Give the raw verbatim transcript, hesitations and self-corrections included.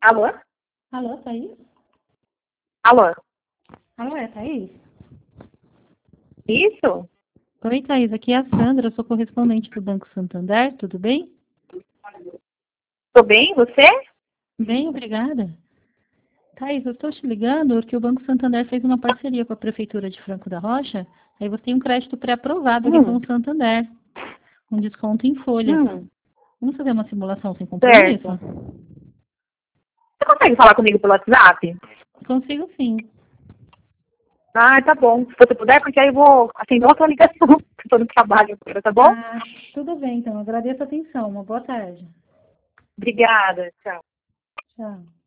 Alô? Alô, Thaís? Alô? Alô, é Thaís? Isso? Oi, Thaís, aqui é a Sandra, eu sou correspondente do Banco Santander, tudo bem? Tô bem, você? Bem, obrigada. Thaís, eu estou te ligando porque o Banco Santander fez uma parceria com a Prefeitura de Franco da Rocha, aí você tem um crédito pré-aprovado aqui com Hum, o Santander, com desconto em folha. hum, Vamos fazer uma simulação sem compromisso? certo. Você consegue falar comigo pelo WhatsApp? Consigo sim. Ah, tá bom. Se você puder, porque aí eu vou atender outra ligação, que eu tô no trabalho agora, tá bom? Ah, tudo bem, então, agradeço a atenção, uma boa tarde. Obrigada. Tchau. Tchau.